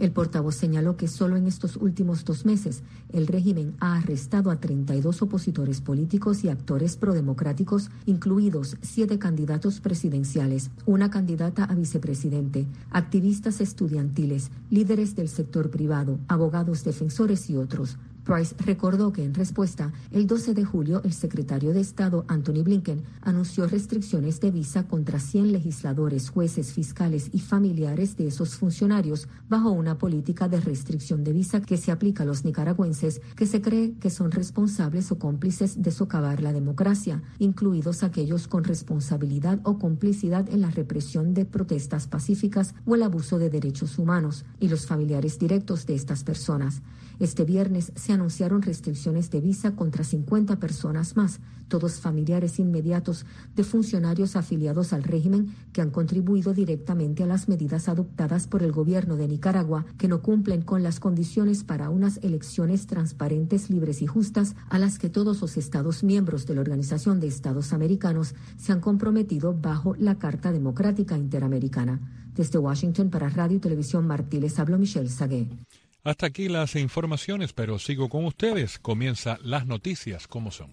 El portavoz señaló que solo en estos últimos 2 meses el régimen ha arrestado a 32 opositores políticos y actores prodemocráticos, incluidos 7 candidatos presidenciales, una candidata a vicepresidente, activistas estudiantiles, líderes del sector privado, abogados defensores y otros. Price recordó que en respuesta, el 12 de julio, el secretario de Estado, Anthony Blinken, anunció restricciones de visa contra 100 legisladores, jueces, fiscales y familiares de esos funcionarios bajo una política de restricción de visa que se aplica a los nicaragüenses que se cree que son responsables o cómplices de socavar la democracia, incluidos aquellos con responsabilidad o complicidad en la represión de protestas pacíficas o el abuso de derechos humanos, y los familiares directos de estas personas. Este viernes se anunciaron restricciones de visa contra 50 personas más, todos familiares inmediatos de funcionarios afiliados al régimen que han contribuido directamente a las medidas adoptadas por el gobierno de Nicaragua, que no cumplen con las condiciones para unas elecciones transparentes, libres y justas a las que todos los Estados miembros de la Organización de Estados Americanos se han comprometido bajo la Carta Democrática Interamericana. Desde Washington para Radio y Televisión Martí les habló Michelle Sagué. Hasta aquí las informaciones, pero sigo con ustedes. Comienza las noticias como son.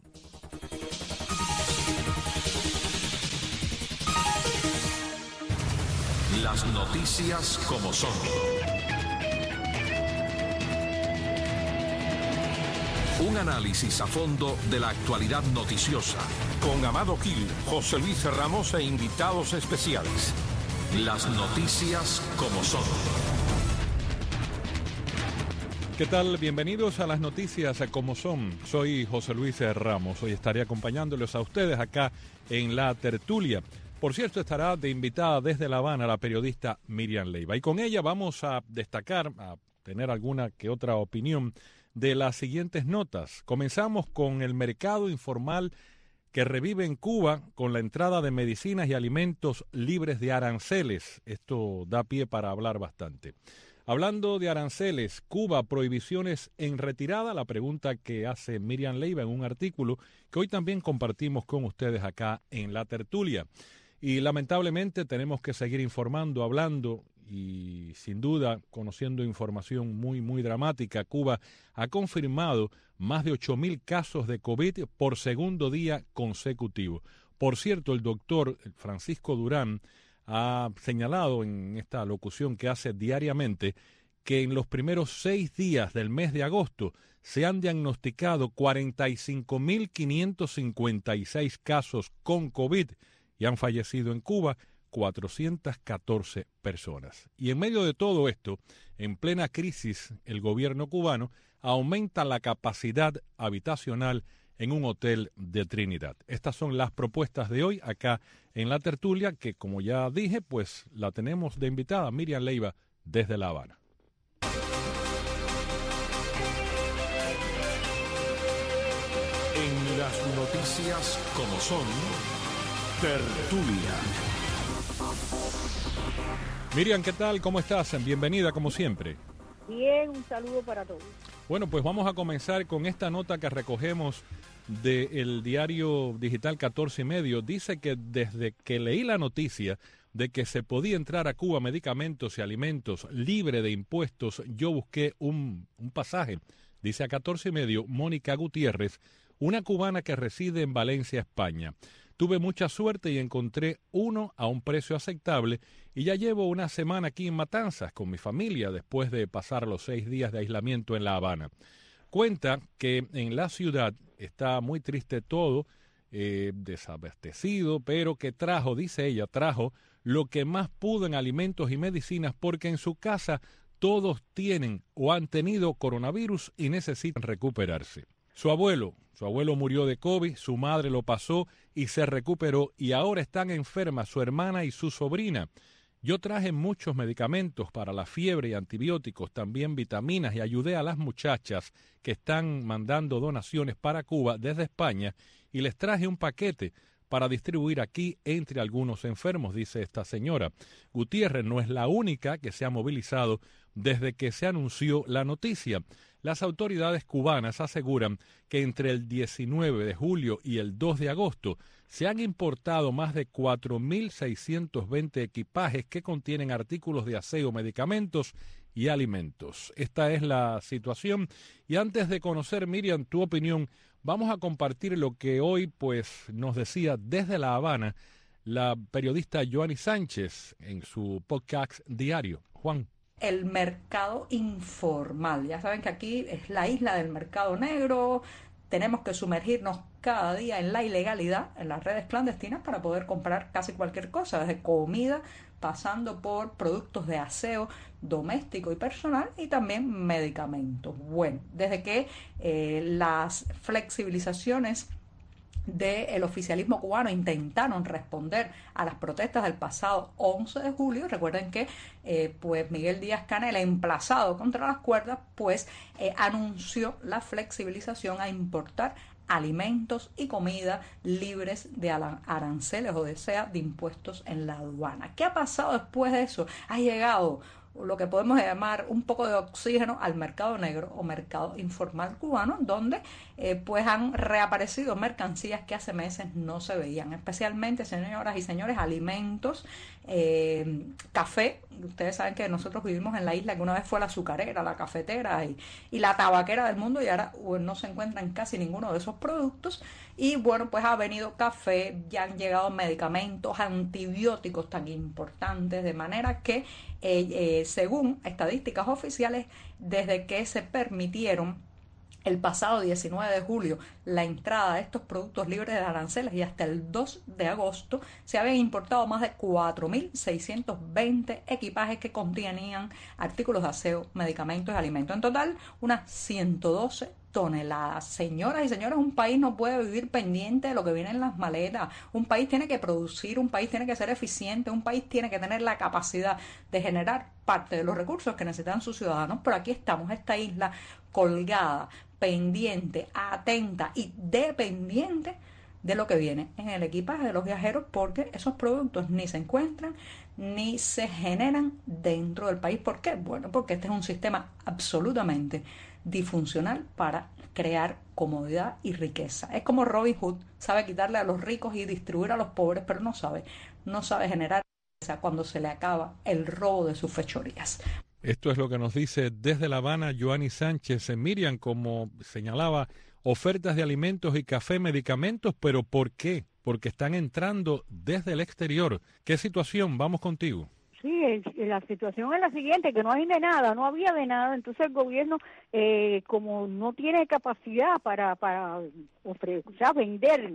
Las noticias como son. Un análisis a fondo de la actualidad noticiosa. Con Amado Gil, José Luis Ramos e invitados especiales. Las noticias como son. ¿Qué tal? Bienvenidos a las noticias como son. Soy José Luis Ramos. Hoy estaré acompañándoles a ustedes acá en La Tertulia. Por cierto, estará de invitada desde La Habana la periodista Miriam Leiva. Y con ella vamos a destacar, a tener alguna que otra opinión de las siguientes notas. Comenzamos con el mercado informal que revive en Cuba con la entrada de medicinas y alimentos libres de aranceles. Esto da pie para hablar bastante. Hablando de aranceles, Cuba, prohibiciones en retirada, la pregunta que hace Miriam Leiva en un artículo que hoy también compartimos con ustedes acá en La Tertulia. Y lamentablemente tenemos que seguir informando, hablando y sin duda conociendo información muy dramática. Cuba ha confirmado más de 8,000 casos de COVID por segundo día consecutivo. Por cierto, el doctor Francisco Durán ha señalado en esta locución que hace diariamente que en los primeros 6 días del mes de agosto se han diagnosticado 45,556 casos con COVID y han fallecido en Cuba 414 personas. Y en medio de todo esto, en plena crisis, el gobierno cubano aumenta la capacidad habitacional en un hotel de Trinidad. Estas son las propuestas de hoy acá en La Tertulia, que como ya dije, pues la tenemos de invitada Miriam Leiva desde La Habana. En las noticias como son, Tertulia. Miriam, ¿qué tal? ¿Cómo estás? Bienvenida como siempre. Bien, un saludo para todos. Bueno, pues vamos a comenzar con esta nota que recogemos del diario digital 14 y medio. Dice que desde que leí la noticia de que se podía entrar a Cuba medicamentos y alimentos libre de impuestos, yo busqué un pasaje. Dice a 14 y medio Mónica Gutiérrez, una cubana que reside en Valencia, España. Tuve mucha suerte y encontré uno a un precio aceptable y ya llevo una semana aquí en Matanzas con mi familia después de pasar los 6 días de aislamiento en La Habana. Cuenta que en la ciudad está muy triste todo, desabastecido, pero que trajo, dice ella, trajo lo que más pudo en alimentos y medicinas porque en su casa todos tienen o han tenido coronavirus y necesitan recuperarse. Su abuelo murió de COVID, su madre lo pasó y se recuperó y ahora están enfermas su hermana y su sobrina. Yo traje muchos medicamentos para la fiebre y antibióticos, también vitaminas y ayudé a las muchachas que están mandando donaciones para Cuba desde España y les traje un paquete para distribuir aquí entre algunos enfermos, dice esta señora. Gutiérrez no es la única que se ha movilizado desde que se anunció la noticia. Las autoridades cubanas aseguran que entre el 19 de julio y el 2 de agosto se han importado más de 4,620 equipajes que contienen artículos de aseo, medicamentos y alimentos. Esta es la situación. Y antes de conocer, Miriam, tu opinión, vamos a compartir lo que hoy pues nos decía desde La Habana la periodista Joanny Sánchez en su podcast diario. Juan. El mercado informal. Ya saben que aquí es la isla del mercado negro. Tenemos que sumergirnos cada día en la ilegalidad, en las redes clandestinas, para poder comprar casi cualquier cosa, desde comida, pasando por productos de aseo doméstico y personal, y también medicamentos. Bueno, desde que las flexibilizaciones del oficialismo cubano intentaron responder a las protestas del pasado 11 de julio. Recuerden que pues Miguel Díaz-Canel, emplazado contra las cuerdas, pues anunció la flexibilización a importar alimentos y comida libres de aranceles, o sea, de impuestos en la aduana. ¿Qué ha pasado después de eso? Ha llegado lo que podemos llamar un poco de oxígeno al mercado negro o mercado informal cubano, donde pues han reaparecido mercancías que hace meses no se veían, especialmente, señoras y señores, alimentos, café. Ustedes saben que nosotros vivimos en la isla que una vez fue la azucarera, la cafetera y la tabaquera del mundo, y ahora no se encuentran casi ninguno de esos productos. Y bueno, pues ha venido café, ya han llegado medicamentos, antibióticos tan importantes, de manera que según estadísticas oficiales, desde que se permitieron el pasado 19 de julio la entrada de estos productos libres de aranceles y hasta el 2 de agosto se habían importado más de 4.620 equipajes que contenían artículos de aseo, medicamentos y alimentos. En total, unas 112 toneladas. Señoras y señores, un país no puede vivir pendiente de lo que viene en las maletas. Un país tiene que producir, un país tiene que ser eficiente, un país tiene que tener la capacidad de generar parte de los recursos que necesitan sus ciudadanos. Pero aquí estamos, esta isla colgada, pendiente, atenta y dependiente de lo que viene en el equipaje de los viajeros, porque esos productos ni se encuentran ni se generan dentro del país. ¿Por qué? Bueno, porque este es un sistema absolutamente disfuncional para crear comodidad y riqueza. Es como Robin Hood, sabe quitarle a los ricos y distribuir a los pobres, pero no sabe generar riqueza cuando se le acaba el robo de sus fechorías. Esto es lo que nos dice desde La Habana Joanny Sánchez. Miriam, como señalaba, ofertas de alimentos y café, medicamentos, pero ¿por qué? Porque están entrando desde el exterior. ¿Qué situación? Vamos contigo. Sí, la situación es la siguiente, que no hay de nada, no había de nada, entonces el gobierno, como no tiene capacidad para ofrecer, o sea, vender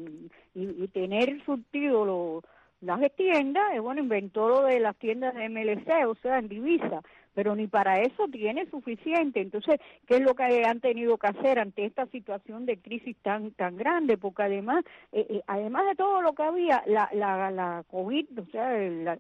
y tener surtido las tiendas, bueno, inventó lo de las tiendas de MLC, o sea, en divisa, pero ni para eso tiene suficiente. Entonces, ¿qué es lo que han tenido que hacer ante esta situación de crisis tan grande? Porque además de todo lo que había, la COVID, o sea,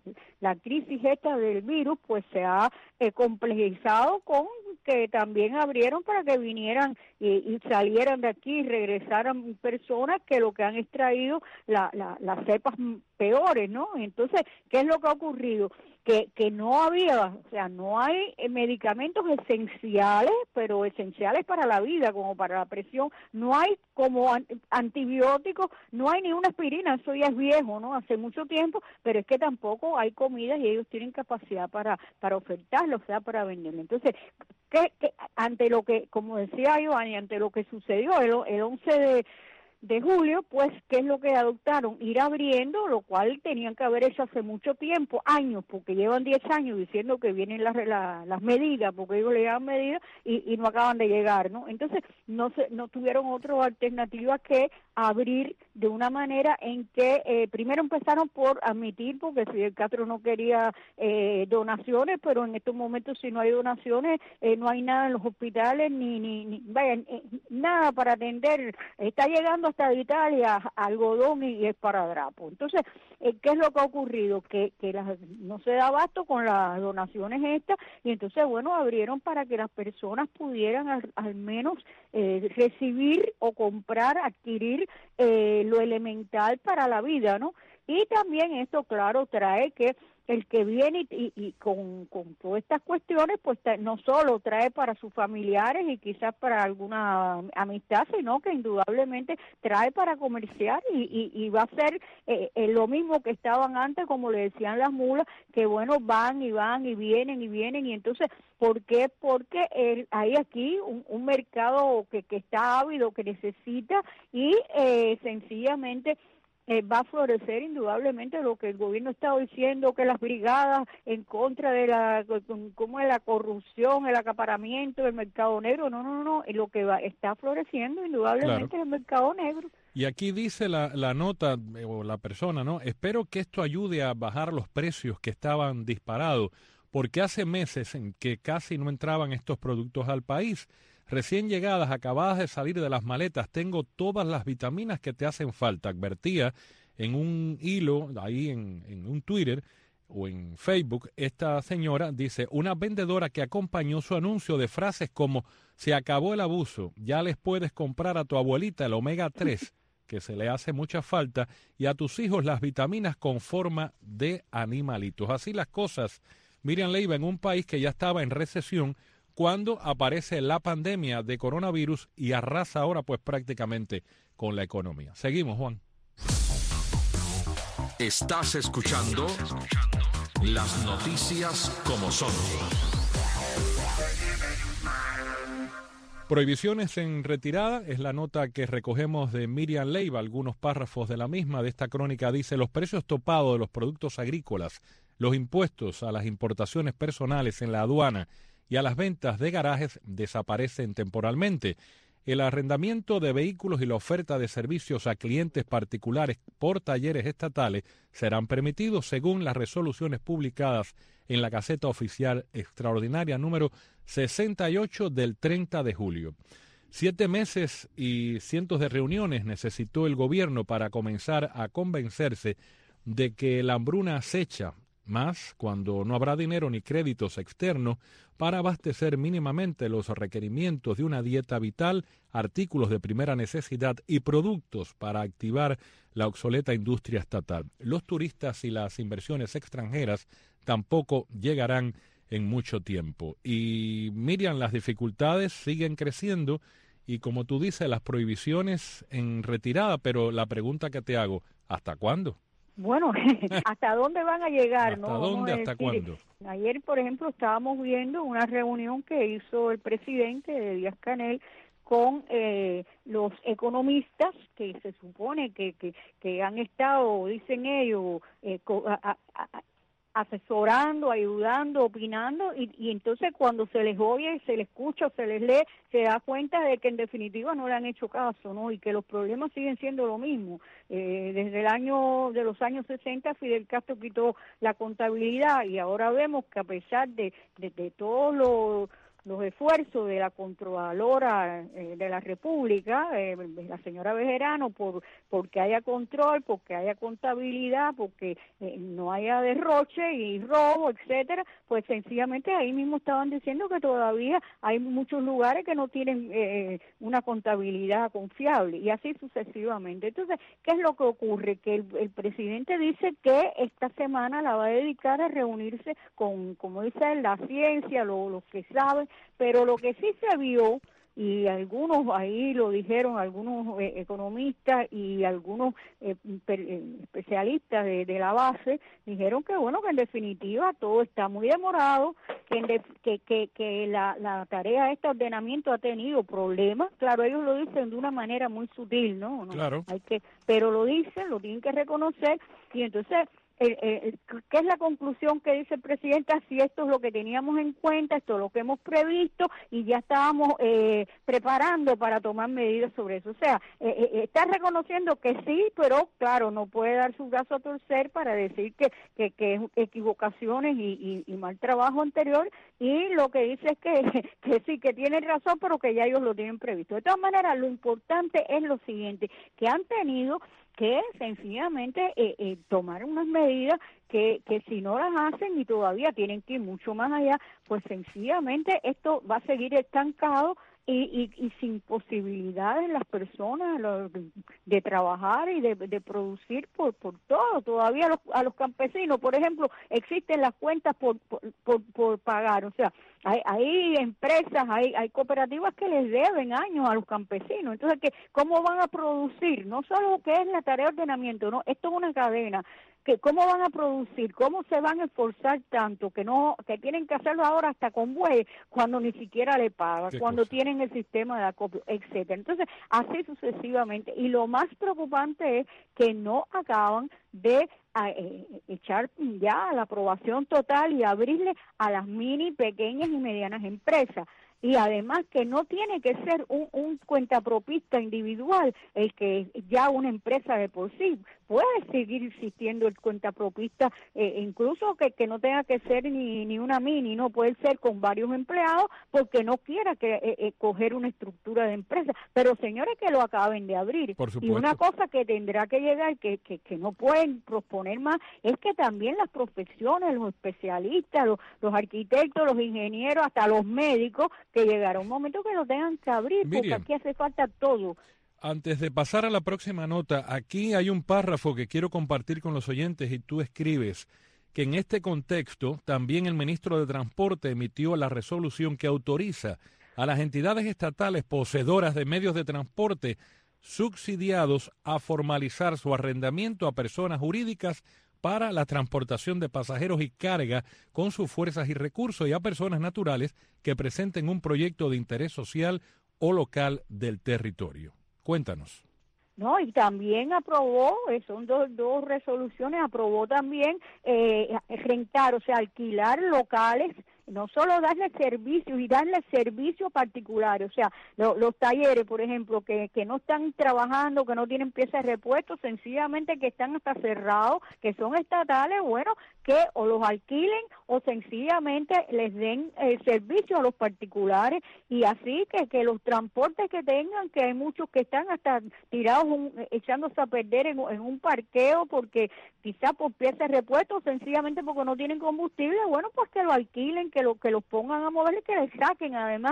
la crisis esta del virus, pues se ha complejizado con que también abrieron para que vinieran y salieran de aquí y regresaran personas que lo que han extraído las cepas peores, ¿no? Entonces, ¿qué es lo que ha ocurrido? Que no había, o sea, no hay medicamentos esenciales, pero esenciales para la vida, como para la presión, no hay como antibióticos, no hay ni una aspirina, eso ya es viejo, ¿no? Hace mucho tiempo, pero es que tampoco hay comidas y ellos tienen capacidad para ofertarlo, o sea, para venderlo. Entonces, que ante lo que, como decía Joanny, ante lo que sucedió el 11 de julio, pues, ¿qué es lo que adoptaron? Ir abriendo, lo cual tenían que haber hecho hace mucho tiempo, años, porque llevan 10 años diciendo que vienen las medidas, porque ellos le llaman medidas y no acaban de llegar, ¿no? Entonces, no tuvieron otra alternativa que abrir de una manera en que primero empezaron por admitir, porque Fidel Castro no quería donaciones, pero en estos momentos si no hay donaciones, no hay nada en los hospitales, ni nada para atender. Está llegando hasta de Italia algodón y esparadrapo. Entonces, ¿qué es lo que ha ocurrido? Que no se da abasto con las donaciones estas, y entonces, bueno, abrieron para que las personas pudieran al menos recibir o comprar, adquirir lo elemental para la vida, ¿no? Y también esto, claro, trae que el que viene y con todas estas cuestiones, pues no solo trae para sus familiares y quizás para alguna amistad, sino que indudablemente trae para comerciar y va a ser lo mismo que estaban antes, como le decían las mulas, que bueno, van y vienen, y entonces, ¿por qué? Porque hay aquí un mercado que está ávido, que necesita y sencillamente va a florecer indudablemente lo que el gobierno está diciendo, que las brigadas en contra de la corrupción, el acaparamiento del mercado negro, no, lo que está floreciendo indudablemente es el mercado negro. Y aquí dice la nota o la persona, ¿no? Espero que esto ayude a bajar los precios que estaban disparados, porque hace meses en que casi no entraban estos productos al país. Recién llegadas, acabadas de salir de las maletas, tengo todas las vitaminas que te hacen falta. Advertía en un hilo, ahí en un Twitter o en Facebook, esta señora dice, una vendedora que acompañó su anuncio de frases como, se acabó el abuso, ya les puedes comprar a tu abuelita el omega 3, que se le hace mucha falta, y a tus hijos las vitaminas con forma de animalitos. Así las cosas, Miriam Leiva, en un país que ya estaba en recesión, cuando aparece la pandemia de coronavirus y arrasa ahora pues prácticamente con la economía. Seguimos, Juan. Estás escuchando las noticias como son. Prohibiciones en retirada es la nota que recogemos de Miriam Leiva. Algunos párrafos de la misma de esta crónica dice, los precios topados de los productos agrícolas, los impuestos a las importaciones personales en la aduana y a las ventas de garajes desaparecen temporalmente. El arrendamiento de vehículos y la oferta de servicios a clientes particulares por talleres estatales serán permitidos según las resoluciones publicadas en la Gaceta Oficial Extraordinaria número 68 del 30 de julio. 7 meses y cientos de reuniones necesitó el gobierno para comenzar a convencerse de que la hambruna acecha, más cuando no habrá dinero ni créditos externos para abastecer mínimamente los requerimientos de una dieta vital, artículos de primera necesidad y productos para activar la obsoleta industria estatal. Los turistas y las inversiones extranjeras tampoco llegarán en mucho tiempo. Y Miriam, las dificultades siguen creciendo y como tú dices, las prohibiciones en retirada, pero la pregunta que te hago, ¿hasta cuándo? Bueno, ¿hasta dónde van a llegar? ¿Hasta dónde? ¿Hasta cuándo? Ayer, por ejemplo, estábamos viendo una reunión que hizo el presidente Díaz-Canel con los economistas que se supone que han estado, dicen ellos, asesorando, ayudando, opinando, y entonces cuando se les oye, se les escucha, se les lee, se da cuenta de que en definitiva no le han hecho caso, ¿no? Y que los problemas siguen siendo lo mismo. Desde los años 60 Fidel Castro quitó la contabilidad y ahora vemos que a pesar de todos los esfuerzos de la Contralora de la República, la señora Bejarano, porque haya control, porque haya contabilidad, porque no haya derroche y robo, etcétera, pues sencillamente ahí mismo estaban diciendo que todavía hay muchos lugares que no tienen una contabilidad confiable y así sucesivamente. Entonces, ¿qué es lo que ocurre? Que el presidente dice que esta semana la va a dedicar a reunirse con, como dice, la ciencia, los que saben, pero lo que sí se vio, y algunos ahí lo dijeron, algunos economistas y algunos especialistas de la base, dijeron que bueno, que en definitiva todo está muy demorado, que la tarea de este ordenamiento ha tenido problemas. Claro, ellos lo dicen de una manera muy sutil, ¿no? Claro. Pero lo dicen, lo tienen que reconocer, y entonces ¿qué es la conclusión que dice el presidente? Si esto es lo que teníamos en cuenta, esto es lo que hemos previsto y ya estábamos preparando para tomar medidas sobre eso. O sea, está reconociendo que sí, pero claro, no puede dar su brazo a torcer para decir que es equivocaciones y mal trabajo anterior, y lo que dice es que sí, que tiene razón, pero que ya ellos lo tienen previsto. De todas maneras, lo importante es lo siguiente, que han tenido que sencillamente tomar unas medidas que si no las hacen y todavía tienen que ir mucho más allá, pues sencillamente esto va a seguir estancado y sin posibilidades las personas de trabajar y de producir por todo. Todavía a los campesinos, por ejemplo, existen las cuentas por pagar. O sea, hay empresas, hay cooperativas que les deben años a los campesinos. Entonces, ¿cómo van a producir? No solo que es la tarea de ordenamiento, no, esto es una cadena. ¿Cómo van a producir? ¿Cómo se van a esforzar tanto que tienen que hacerlo ahora hasta con bueyes cuando ni siquiera le pagan, cuando tienen el sistema de acopio, etcétera? Entonces, así sucesivamente. Y lo más preocupante es que no acaban de echar ya la aprobación total y abrirle a las mini, pequeñas y medianas empresas. Y además que no tiene que ser un cuentapropista individual el que ya una empresa de por sí. Puede seguir existiendo el cuentapropista, incluso que no tenga que ser ni una mini, no puede ser con varios empleados porque no quiera coger una estructura de empresa. Pero señores, que lo acaben de abrir. Por supuesto. Y una cosa que tendrá que llegar, que no pueden proponer más, es que también las profesiones, los especialistas, los arquitectos, los ingenieros, hasta los médicos, que llegará un momento que lo tengan que abrir, Miriam, porque aquí hace falta todo. Antes de pasar a la próxima nota, aquí hay un párrafo que quiero compartir con los oyentes y tú escribes que en este contexto también el ministro de Transporte emitió la resolución que autoriza a las entidades estatales poseedoras de medios de transporte subsidiados a formalizar su arrendamiento a personas jurídicas para la transportación de pasajeros y carga con sus fuerzas y recursos y a personas naturales que presenten un proyecto de interés social o local del territorio. Cuéntanos. No, y también aprobó, son dos resoluciones, aprobó también rentar, o sea, alquilar locales, no solo darle servicios y darle servicios particulares, o sea, los talleres, por ejemplo, que no están trabajando, que no tienen piezas de repuesto, sencillamente que están hasta cerrados, que son estatales, bueno, que o los alquilen o sencillamente les den servicio a los particulares, y así que los transportes que tengan, que hay muchos que están hasta tirados echándose a perder en un parqueo porque quizá por piezas de repuesto, sencillamente porque no tienen combustible, bueno, pues que lo alquilen, que los pongan a mover y que les saquen además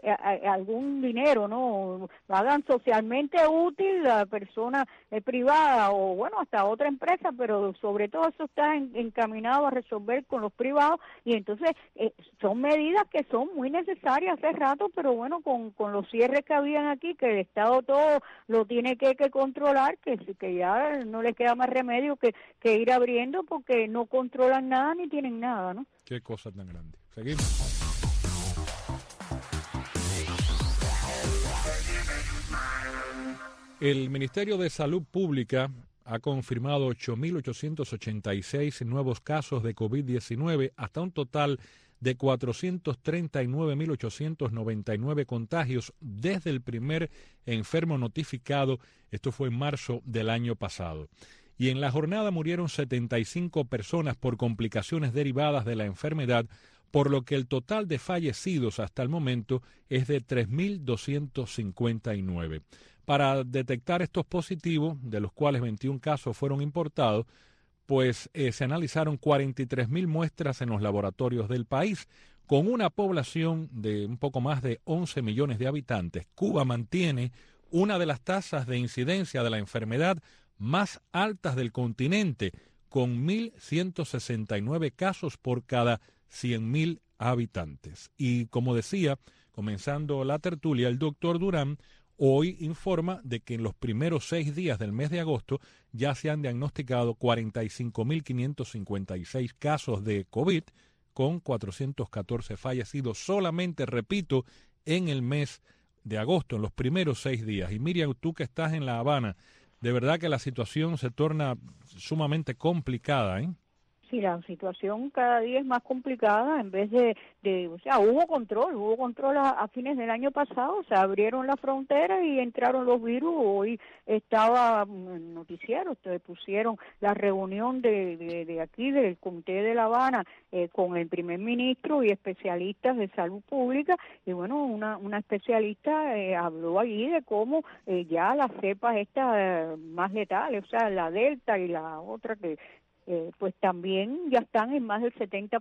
algún dinero, ¿no? Lo hagan socialmente útil a persona privada o bueno, hasta otra empresa, pero sobre todo eso está encaminado a resolver con los privados, y entonces son medidas que son muy necesarias hace rato, pero bueno, con los cierres que habían aquí, que el Estado todo lo tiene que controlar, que ya no les queda más remedio que ir abriendo porque no controlan nada ni tienen nada, ¿no? Qué cosa tan grande. Seguimos. El Ministerio de Salud Pública ha confirmado 8.886 nuevos casos de COVID-19 hasta un total de 439.899 contagios desde el primer enfermo notificado. Esto fue en marzo del año pasado. Y en la jornada murieron 75 personas por complicaciones derivadas de la enfermedad, por lo que el total de fallecidos hasta el momento es de 3.259. Para detectar estos positivos, de los cuales 21 casos fueron importados, pues se analizaron 43.000 muestras en los laboratorios del país. Con una población de un poco más de 11 millones de habitantes, Cuba mantiene una de las tasas de incidencia de la enfermedad más altas del continente, con 1.169 casos por cada 100.000 habitantes. Y como decía, comenzando la tertulia, el doctor Durán hoy informa de que en los primeros 6 días del mes de agosto ya se han diagnosticado 45.556 casos de COVID, con 414 fallecidos solamente, repito, en el mes de agosto, en los primeros 6 días. Y Miriam, tú que estás en La Habana, de verdad que la situación se torna sumamente complicada, ¿eh? Sí, la situación cada día es más complicada. En vez de o sea, hubo control a fines del año pasado, se abrieron las fronteras y entraron los virus. Hoy estaba en el noticiero, ustedes pusieron la reunión de aquí, del Comité de La Habana, con el primer ministro y especialistas de salud pública, y bueno, una especialista habló allí de cómo ya las cepas estas más letales, o sea, la Delta y la otra que pues también ya están en más del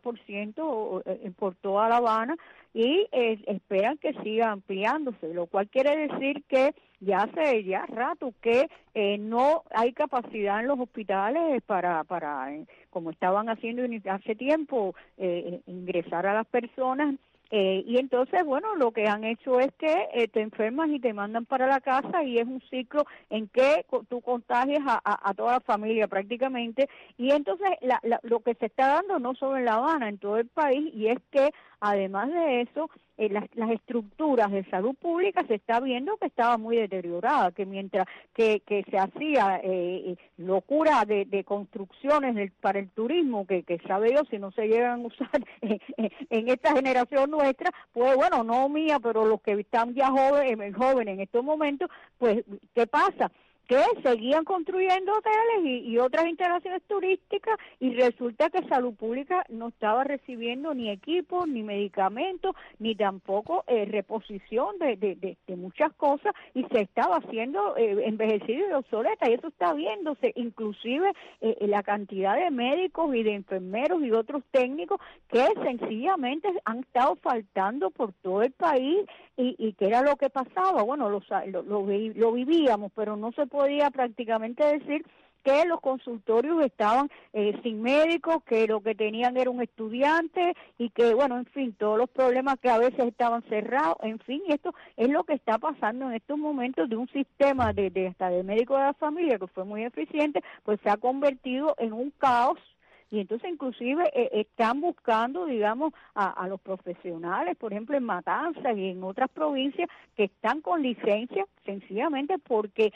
70% por toda La Habana y esperan que siga ampliándose, lo cual quiere decir que ya hace rato que no hay capacidad en los hospitales para como estaban haciendo hace tiempo, ingresar a las personas. Y entonces, bueno, lo que han hecho es que te enfermas y te mandan para la casa y es un ciclo en que tú contagias a toda la familia prácticamente. Y entonces lo que se está dando no solo en La Habana, en todo el país, y es que además de eso, las estructuras de salud pública se está viendo que estaba muy deteriorada, que mientras que se hacía locura de construcciones para el turismo, que sabe Dios si no se llegan a usar en esta generación nuestra, pues bueno, no mía, pero los que están ya jóvenes en estos momentos, pues ¿qué pasa? Que seguían construyendo hoteles y otras instalaciones turísticas y resulta que Salud Pública no estaba recibiendo ni equipos, ni medicamentos, ni tampoco reposición de muchas cosas y se estaba haciendo envejecida y obsoleta y eso está viéndose, inclusive la cantidad de médicos y de enfermeros y otros técnicos que sencillamente han estado faltando por todo el país y ¿qué era lo que pasaba? Bueno, lo vivíamos, pero no se podía prácticamente decir que los consultorios estaban sin médicos, que lo que tenían era un estudiante y que, bueno, en fin, todos los problemas que a veces estaban cerrados, en fin, esto es lo que está pasando en estos momentos de un sistema hasta de médicos de la familia que fue muy eficiente, pues se ha convertido en un caos. Y entonces inclusive están buscando, digamos, a los profesionales, por ejemplo, en Matanzas y en otras provincias que están con licencia, sencillamente porque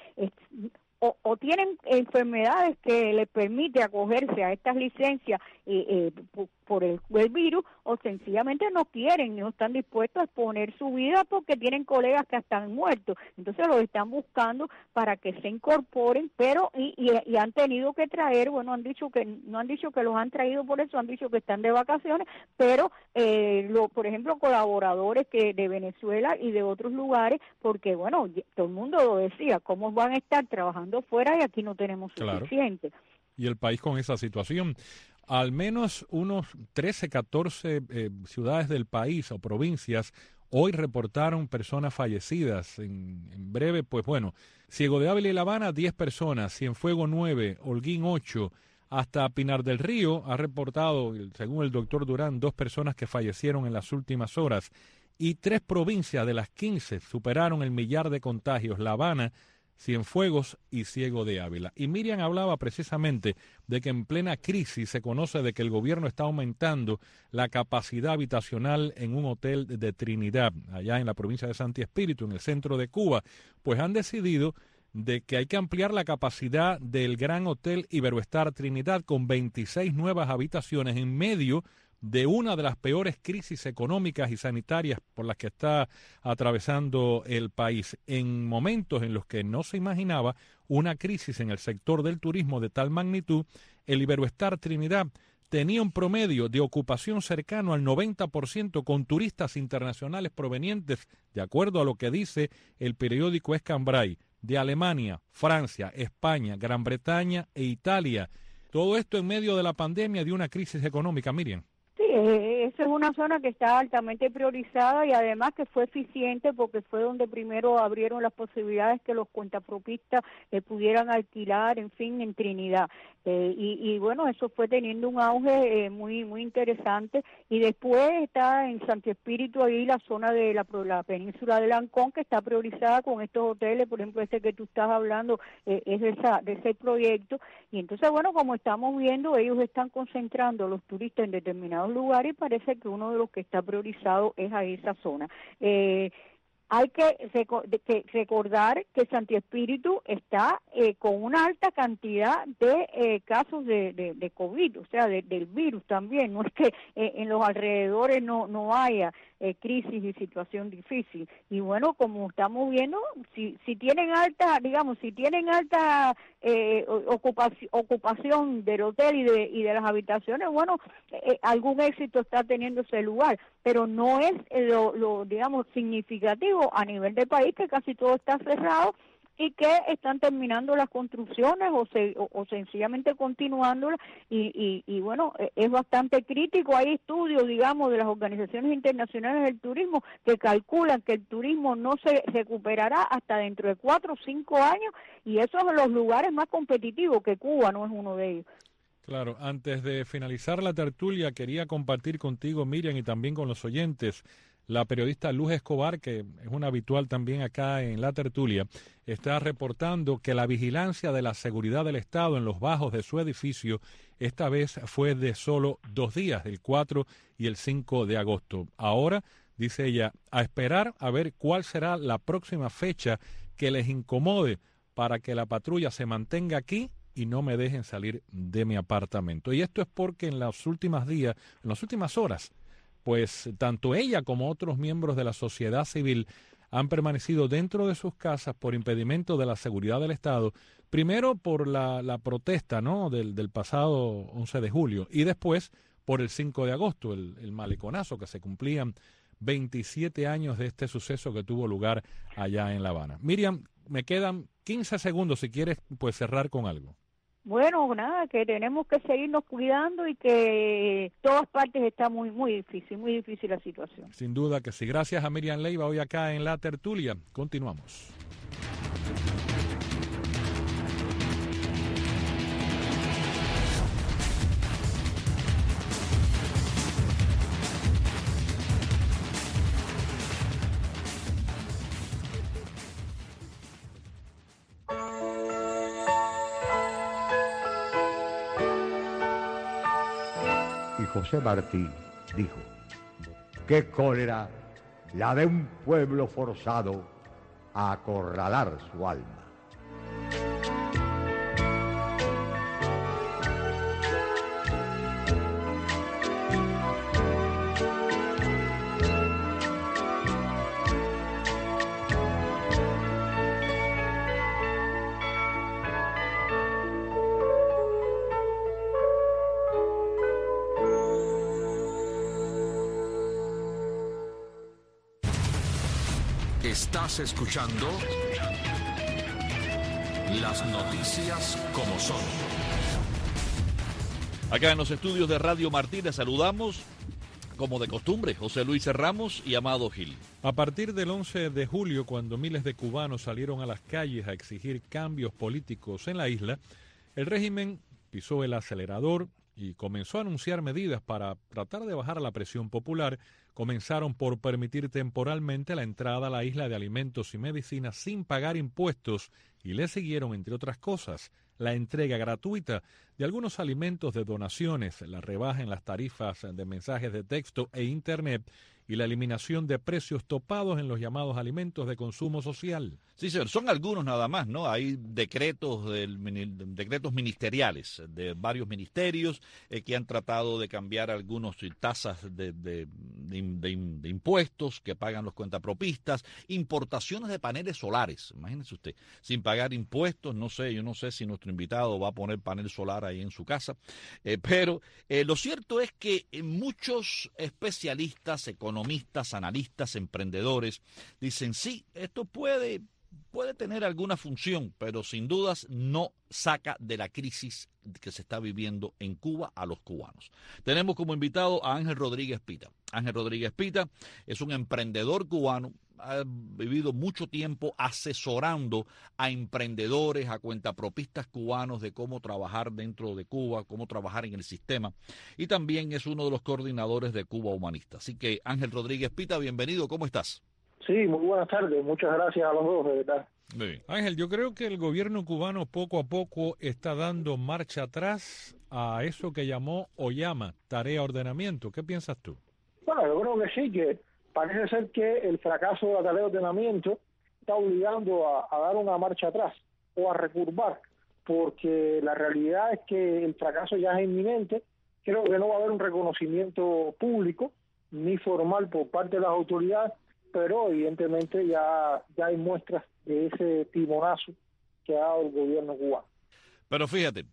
o tienen enfermedades que les permite acogerse a estas licencias por el virus, o sencillamente no quieren, no están dispuestos a exponer su vida porque tienen colegas que están muertos. Entonces los están buscando para que se incorporen, pero y han tenido que traer, bueno, no han dicho que los han traído por eso, han dicho que están de vacaciones, pero por ejemplo, colaboradores de Venezuela y de otros lugares, porque bueno, todo el mundo lo decía, ¿cómo van a estar trabajando fuera y aquí no tenemos suficiente? Claro. Y el país con esa situación. Al menos unos 13, 14 ciudades del país o provincias hoy reportaron personas fallecidas. En breve, pues bueno, Ciego de Ávila y La Habana, 10 personas, Cienfuegos 9, Holguín 8, hasta Pinar del Río ha reportado, según el doctor Durán, 2 personas que fallecieron en las últimas horas. Y 3 provincias de las 15 superaron el 1.000.000 de contagios, La Habana, Cienfuegos y Ciego de Ávila. Y Miriam hablaba precisamente de que en plena crisis se conoce de que el gobierno está aumentando la capacidad habitacional en un hotel de Trinidad, allá en la provincia de Santi Espíritu, en el centro de Cuba, pues han decidido de que hay que ampliar la capacidad del Gran Hotel Iberoestar Trinidad con 26 nuevas habitaciones en medio de una de las peores crisis económicas y sanitarias por las que está atravesando el país, en momentos en los que no se imaginaba una crisis en el sector del turismo de tal magnitud. El Iberoestar Trinidad tenía un promedio de ocupación cercano al 90% con turistas internacionales provenientes, de acuerdo a lo que dice el periódico Escambray, de Alemania, Francia, España, Gran Bretaña e Italia. Todo esto en medio de la pandemia, de una crisis económica, Miriam. Sí, esa es una zona que está altamente priorizada y además que fue eficiente porque fue donde primero abrieron las posibilidades que los cuentapropistas pudieran alquilar, en fin, en Trinidad. Y bueno, eso fue teniendo un auge muy muy interesante. Y después está en Santi Espíritu, ahí la zona de la península de Lancón, que está priorizada con estos hoteles, por ejemplo, este que tú estás hablando es de ese proyecto. Y entonces, bueno, como estamos viendo, ellos están concentrando a los turistas en determinados lugares y parece que uno de los que está priorizado es a esa zona. Hay que recordar que Santi Espíritu está con una alta cantidad de casos de COVID, o sea, del virus también. No es que en los alrededores no haya crisis y situación difícil. Y bueno, como estamos viendo, si tienen alta, digamos, ocupación del hotel y de las habitaciones, bueno, algún éxito está teniendo ese lugar, pero no es lo digamos, significativo a nivel de país, que casi todo está cerrado y que están terminando las construcciones o sencillamente continuándolas y bueno, es bastante crítico. Hay estudios, digamos, de las organizaciones internacionales del turismo que calculan que el turismo no se recuperará hasta dentro de 4 o 5 años, y esos son los lugares más competitivos, que Cuba no es uno de ellos. Claro, antes de finalizar la tertulia, quería compartir contigo, Miriam, y también con los oyentes, la periodista Luz Escobar, que es una habitual también acá en la tertulia, está reportando que la vigilancia de la seguridad del Estado en los bajos de su edificio esta vez fue de solo 2 días, el 4 y el 5 de agosto. Ahora, dice ella, a esperar a ver cuál será la próxima fecha que les incomode para que la patrulla se mantenga aquí y no me dejen salir de mi apartamento. Y esto es porque en las últimas horas, pues tanto ella como otros miembros de la sociedad civil han permanecido dentro de sus casas por impedimento de la seguridad del Estado, primero por la protesta, ¿no?, del pasado 11 de julio y después por el 5 de agosto, el maleconazo, que se cumplían 27 años de este suceso que tuvo lugar allá en La Habana. Miriam, me quedan 15 segundos si quieres pues cerrar con algo. Bueno, nada, que tenemos que seguirnos cuidando y que todas partes está muy difícil la situación. Sin duda que sí. Gracias a Miriam Leiva hoy acá en La Tertulia. Continuamos. José Martí dijo: «Qué cólera la de un pueblo forzado a acorralar su alma». Estás escuchando las noticias como son. Acá en los estudios de Radio Martí les saludamos, como de costumbre, José Luis Ramos y Amado Gil. A partir del 11 de julio, cuando miles de cubanos salieron a las calles a exigir cambios políticos en la isla, el régimen pisó el acelerador y comenzó a anunciar medidas para tratar de bajar la presión popular. Comenzaron por permitir temporalmente la entrada a la isla de alimentos y medicinas sin pagar impuestos y le siguieron, entre otras cosas, la entrega gratuita de algunos alimentos de donaciones, la rebaja en las tarifas de mensajes de texto e Internet y la eliminación de precios topados en los llamados alimentos de consumo social. Sí, señor, son algunos nada más, ¿no? Hay decretos ministeriales de varios ministerios que han tratado de cambiar algunas tasas de impuestos que pagan los cuentapropistas, importaciones de paneles solares, imagínese usted, sin pagar impuestos. Yo no sé si nuestro invitado va a poner panel solar ahí en su casa, pero lo cierto es que muchos especialistas, economistas, analistas, emprendedores dicen sí, esto puede tener alguna función, pero sin dudas no saca de la crisis que se está viviendo en Cuba a los cubanos. Tenemos como invitado a Ángel Rodríguez Pita. Ángel Rodríguez Pita es un emprendedor cubano, ha vivido mucho tiempo asesorando a emprendedores, a cuentapropistas cubanos de cómo trabajar dentro de Cuba, cómo trabajar en el sistema, y también es uno de los coordinadores de Cuba Humanista. Así que Ángel Rodríguez Pita, bienvenido, ¿cómo estás? Sí, muy buenas tardes, muchas gracias a los dos, de verdad. Ángel, yo creo que el gobierno cubano poco a poco está dando marcha atrás a eso que llamó o llama tarea ordenamiento. ¿Qué piensas tú? Bueno, yo creo que sí, que parece ser que el fracaso de la tarea de ordenamiento está obligando a dar una marcha atrás o a recurvar, porque la realidad es que el fracaso ya es inminente. Creo que no va a haber un reconocimiento público ni formal por parte de las autoridades, pero evidentemente ya hay muestras de ese timonazo que ha dado el gobierno cubano. Pero fíjate,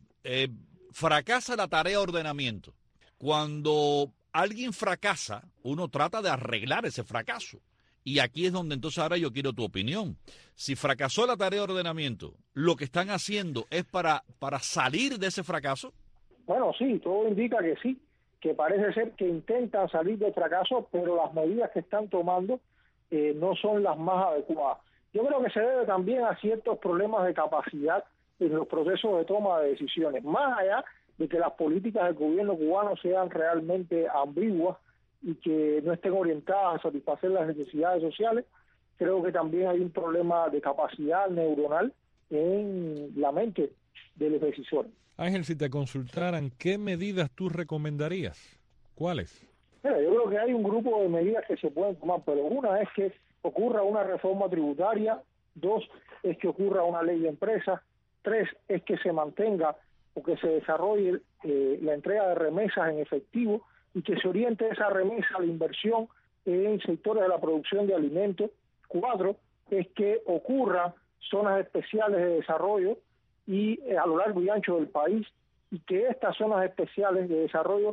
fracasa la tarea de ordenamiento. Cuando alguien fracasa, uno trata de arreglar ese fracaso. Y aquí es donde entonces ahora yo quiero tu opinión. Si fracasó la tarea de ordenamiento, ¿lo que están haciendo es para salir de ese fracaso? Bueno, sí, todo indica que sí, que parece ser que intentan salir del fracaso, pero las medidas que están tomando no son las más adecuadas. Yo creo que se debe también a ciertos problemas de capacidad en los procesos de toma de decisiones, más allá de que las políticas del gobierno cubano sean realmente ambiguas y que no estén orientadas a satisfacer las necesidades sociales. Creo que también hay un problema de capacidad neuronal en la mente de los decisores. Ángel, si te consultaran, ¿qué medidas tú recomendarías? ¿Cuáles? Mira, yo creo que hay un grupo de medidas que se pueden tomar, pero una es que ocurra una reforma tributaria, 2 es que ocurra una ley de empresas, 3 es que se mantenga o que se desarrolle la entrega de remesas en efectivo y que se oriente esa remesa a la inversión en sectores de la producción de alimentos. 4 es que ocurran zonas especiales de desarrollo y a lo largo y ancho del país, y que estas zonas especiales de desarrollo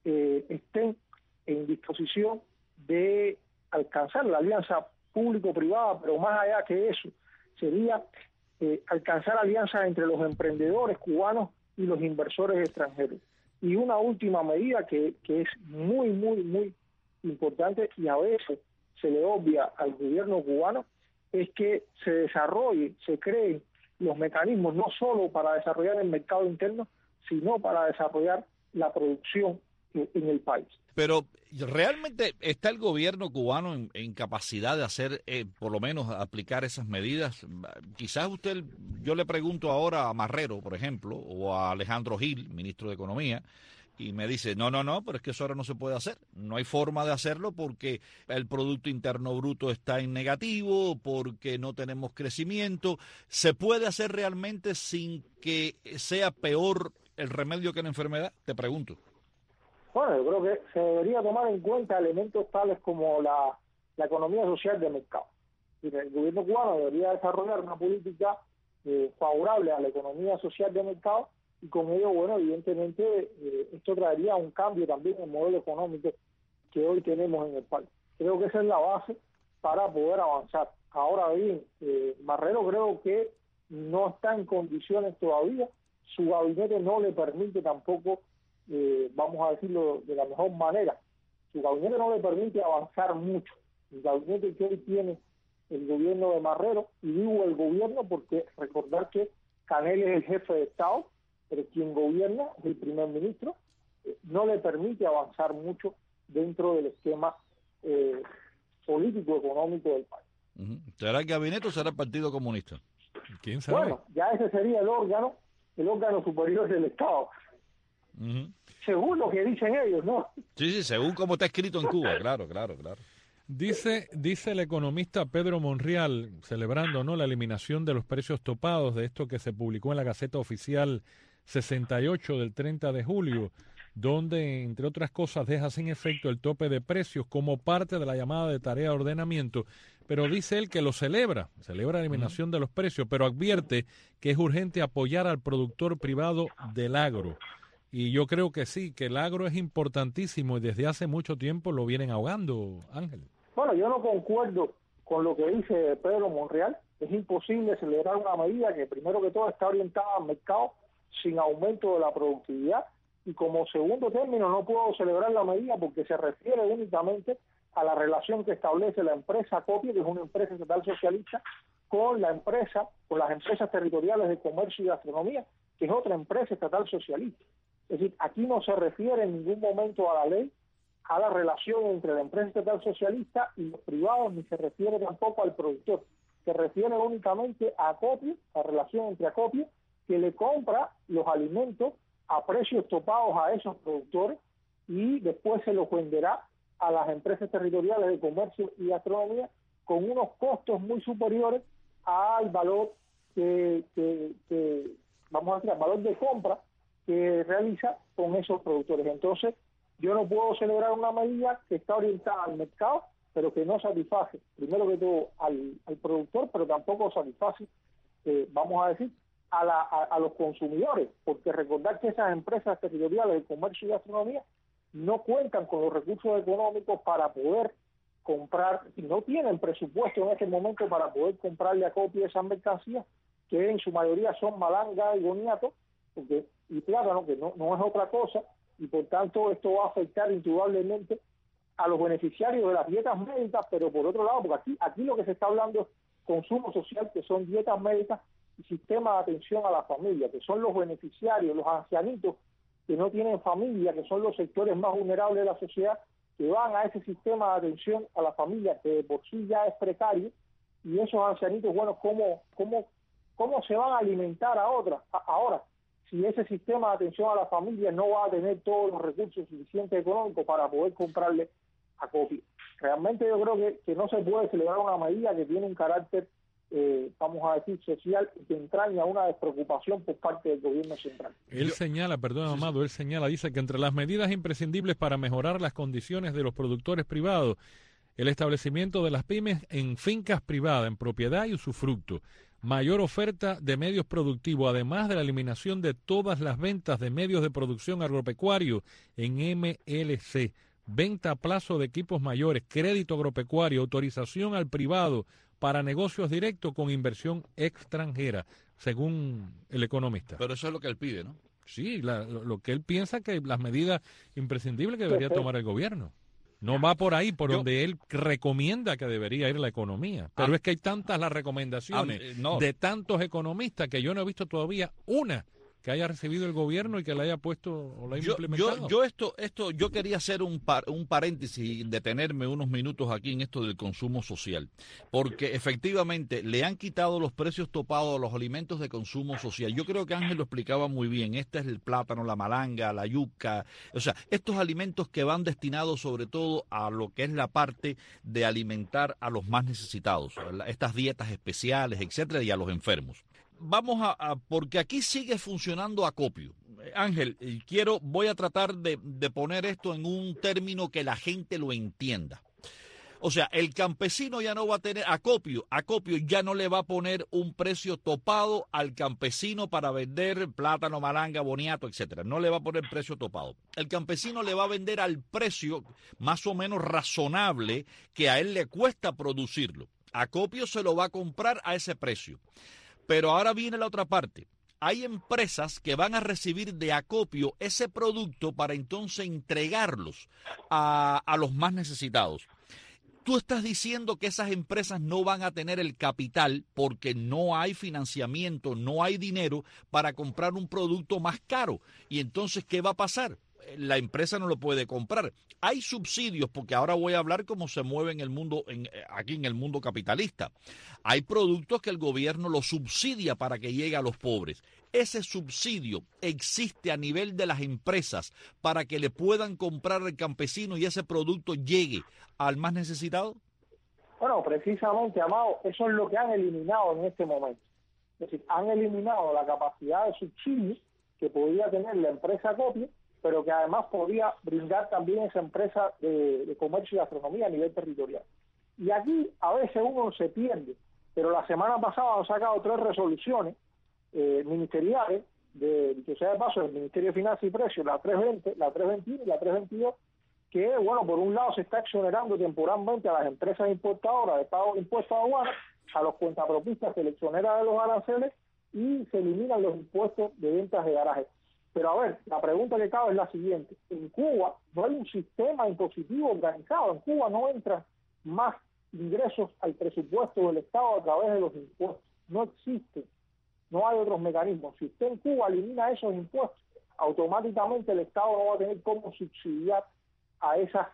estén en disposición de alcanzar la alianza público-privada, pero más allá que eso, sería alcanzar alianzas entre los emprendedores cubanos y los inversores extranjeros. Y una última medida que es muy, muy, muy importante y a veces se le obvia al gobierno cubano, es que se desarrolle, se creen los mecanismos no solo para desarrollar el mercado interno, sino para desarrollar la producción en el país. Pero ¿realmente está el gobierno cubano en capacidad de hacer, por lo menos aplicar esas medidas? Quizás yo le pregunto ahora a Marrero, por ejemplo, o a Alejandro Gil, ministro de Economía, y me dice, no, pero es que eso ahora no se puede hacer. No hay forma de hacerlo porque el Producto Interno Bruto está en negativo, porque no tenemos crecimiento. ¿Se puede hacer realmente sin que sea peor el remedio que la enfermedad? Te pregunto. Bueno, yo creo que se debería tomar en cuenta elementos tales como la economía social de mercado. El gobierno cubano debería desarrollar una política favorable a la economía social de mercado y con ello, bueno, evidentemente esto traería un cambio también en el modelo económico que hoy tenemos en el país. Creo que esa es la base para poder avanzar. Ahora bien, Marrero creo que no está en condiciones todavía, su gabinete no le permite tampoco, vamos a decirlo de la mejor manera, su gabinete no le permite avanzar mucho. El gabinete que hoy tiene el gobierno de Marrero, y digo el gobierno porque recordar que Canel es el jefe de Estado, pero quien gobierna es el primer ministro, no le permite avanzar mucho dentro del esquema político-económico del país. ¿Será el gabinete o será el Partido Comunista? ¿Quién sabe? Bueno, ya ese sería el órgano superior del Estado. Según lo que dicen ellos, ¿no? Sí, según como está escrito en Cuba, claro. Dice el economista Pedro Monreal, celebrando la eliminación de los precios topados, de esto que se publicó en la Gaceta Oficial 68 del 30 de julio, donde, entre otras cosas, deja sin efecto el tope de precios como parte de la llamada de tarea de ordenamiento, pero dice él que lo celebra la eliminación de los precios, pero advierte que es urgente apoyar al productor privado del agro. Y yo creo que sí, que el agro es importantísimo y desde hace mucho tiempo lo vienen ahogando, Ángel. Bueno, yo no concuerdo con lo que dice Pedro Monreal. Es imposible celebrar una medida que primero que todo está orientada al mercado sin aumento de la productividad, y como segundo término no puedo celebrar la medida porque se refiere únicamente a la relación que establece la empresa Copia, que es una empresa estatal socialista, con las empresas territoriales de comercio y gastronomía, que es otra empresa estatal socialista. Es decir, aquí no se refiere en ningún momento a la ley, a la relación entre la empresa estatal socialista y los privados, ni se refiere tampoco al productor. Se refiere únicamente a Acopio, la relación entre Acopio, que le compra los alimentos a precios topados a esos productores y después se los venderá a las empresas territoriales de comercio y gastronomía con unos costos muy superiores al valor vamos a decir, al valor de compra que realiza con esos productores. Entonces, yo no puedo celebrar una medida que está orientada al mercado, pero que no satisface, primero que todo, al productor, pero tampoco satisface, vamos a decir, a los consumidores, porque recordar que esas empresas territoriales de comercio y gastronomía no cuentan con los recursos económicos para poder comprar, y no tienen presupuesto en este momento para poder comprarle acopio esas mercancías, que en su mayoría son malanga y boniato, y plátano, que no es otra cosa, y por tanto esto va a afectar indudablemente a los beneficiarios de las dietas médicas, pero por otro lado, porque aquí lo que se está hablando es consumo social, que son dietas médicas y sistema de atención a la familia, que son los beneficiarios, los ancianitos que no tienen familia, que son los sectores más vulnerables de la sociedad, que van a ese sistema de atención a la familia, que de por sí ya es precario, y esos ancianitos, bueno, ¿cómo se van a alimentar ahora? Si ese sistema de atención a la familia no va a tener todos los recursos suficientes económicos para poder comprarle acopio. Realmente yo creo que no se puede celebrar una medida que tiene un carácter, vamos a decir, social, y que entraña una despreocupación por parte del gobierno central. Él señala, perdón, Amado, dice que entre las medidas imprescindibles para mejorar las condiciones de los productores privados, el establecimiento de las pymes en fincas privadas, en propiedad y usufructo, mayor oferta de medios productivos, además de la eliminación de todas las ventas de medios de producción agropecuario en MLC, venta a plazo de equipos mayores, crédito agropecuario, autorización al privado para negocios directos con inversión extranjera, según el economista. Pero eso es lo que él pide, ¿no? Sí, lo que él piensa que las medidas imprescindibles que debería tomar el gobierno. No va por ahí, donde él recomienda que debería ir la economía. Pero es que hay tantas las recomendaciones de tantos economistas que yo no he visto todavía una que haya recibido el gobierno y que la haya puesto o la haya implementado. Yo quería hacer un paréntesis y detenerme unos minutos aquí en esto del consumo social, porque efectivamente le han quitado los precios topados a los alimentos de consumo social. Yo creo que Ángel lo explicaba muy bien. Este es el plátano, la malanga, la yuca, o sea, estos alimentos que van destinados sobre todo a lo que es la parte de alimentar a los más necesitados, estas dietas especiales, etcétera, y a los enfermos. Vamos porque aquí sigue funcionando acopio. Ángel, voy a tratar de poner esto en un término que la gente lo entienda. O sea, el campesino ya no va a tener acopio ya no le va a poner un precio topado al campesino para vender plátano, malanga, boniato, etcétera. No le va a poner precio topado. El campesino le va a vender al precio más o menos razonable que a él le cuesta producirlo. Acopio se lo va a comprar a ese precio. Pero ahora viene la otra parte. Hay empresas que van a recibir de acopio ese producto para entonces entregarlos a los más necesitados. Tú estás diciendo que esas empresas no van a tener el capital porque no hay financiamiento, no hay dinero para comprar un producto más caro. Y entonces, ¿qué va a pasar? La empresa no lo puede comprar. Hay subsidios, porque ahora voy a hablar cómo se mueve en el mundo, aquí en el mundo capitalista. Hay productos que el gobierno los subsidia para que llegue a los pobres. Ese subsidio existe a nivel de las empresas para que le puedan comprar al campesino y ese producto llegue al más necesitado. Bueno, precisamente, Amado, eso es lo que han eliminado en este momento. Es decir, han eliminado la capacidad de subsidio que podía tener la empresa Acopio, pero que además podía brindar también esa empresa de comercio y gastronomía a nivel territorial. Y aquí a veces uno se pierde, pero la semana pasada han sacado 3 resoluciones ministeriales, que sea de paso, del Ministerio de Finanzas y Precios, la 320, la 321 y la 322, que, bueno, por un lado se está exonerando temporalmente a las empresas importadoras de pago de impuestos a aduana, a los cuentapropistas se les exonera de los aranceles y se eliminan los impuestos de ventas de garaje. Pero a ver, la pregunta que cabe es la siguiente. En Cuba no hay un sistema impositivo organizado. En Cuba no entran más ingresos al presupuesto del Estado a través de los impuestos. No existe. No hay otros mecanismos. Si usted en Cuba elimina esos impuestos, automáticamente el Estado no va a tener cómo subsidiar a esas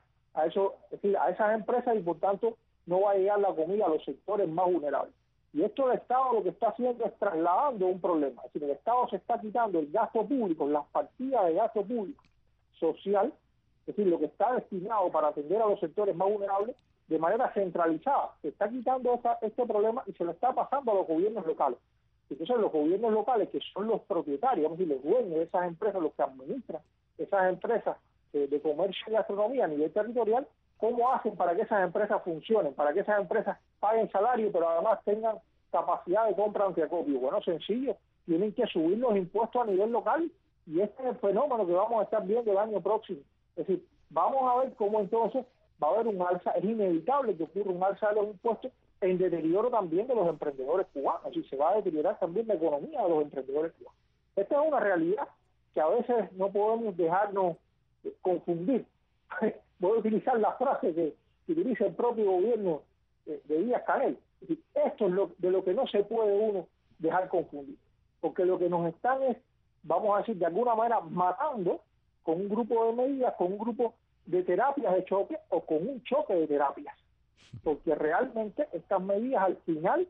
empresas y por tanto no va a llegar la comida a los sectores más vulnerables. Y esto el Estado lo que está haciendo es trasladando un problema. Es decir, el Estado se está quitando el gasto público, las partidas de gasto público social, es decir, lo que está destinado para atender a los sectores más vulnerables, de manera centralizada. Se está quitando este problema y se lo está pasando a los gobiernos locales. Entonces los gobiernos locales, que son los propietarios, vamos a decir, los dueños de esas empresas, los que administran esas empresas de comercio y gastronomía a nivel territorial, ¿cómo hacen para que esas empresas funcionen? Para que esas empresas paguen salario, pero además tengan capacidad de compra ante acopio. Bueno, sencillo, tienen que subir los impuestos a nivel local y este es el fenómeno que vamos a estar viendo el año próximo. Es decir, vamos a ver cómo entonces va a haber un alza, es inevitable que ocurra un alza de los impuestos en deterioro también de los emprendedores cubanos, y se va a deteriorar también la economía de los emprendedores cubanos. Esta es una realidad que a veces no podemos dejarnos confundir. Voy a utilizar la frase que utiliza el propio gobierno de Díaz-Canel. Esto es de lo que no se puede uno dejar confundir, porque lo que nos están es, vamos a decir, de alguna manera matando con un grupo de medidas, con un grupo de terapias de choque o con un choque de terapias, porque realmente estas medidas al final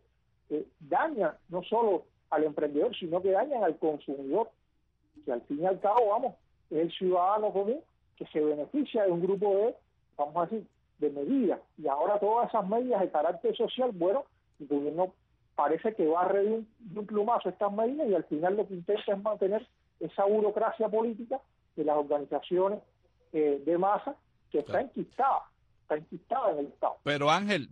dañan no solo al emprendedor, sino que dañan al consumidor, que al fin y al cabo, vamos, es el ciudadano común que se beneficia de un grupo de, vamos a decir, de medidas. Y ahora todas esas medidas de carácter social, bueno, el gobierno parece que barre de un plumazo estas medidas, y al final lo que intenta es mantener esa burocracia política de las organizaciones de masa que está enquistada en el Estado. Pero Ángel,